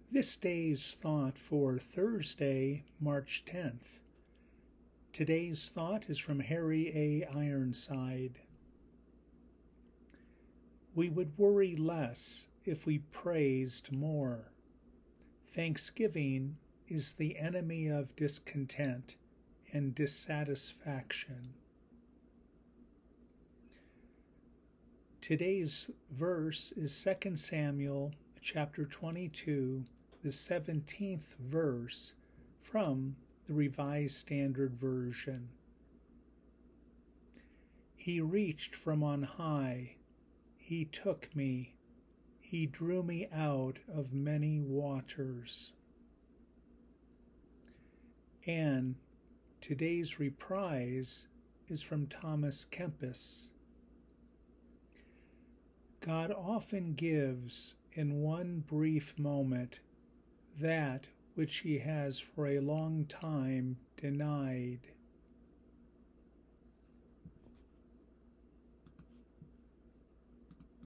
This day's thought for Thursday, March 10th. Today's thought is from Harry A. Ironside. We would worry less if we praised more. Thanksgiving is the enemy of discontent and dissatisfaction. Today's verse is 2 Samuel chapter 22, the 17th verse from the Revised Standard Version. He reached from on high, he took me, he drew me out of many waters. And today's reprise is from Thomas Kempis. God often gives in one brief moment that which he has for a long time denied.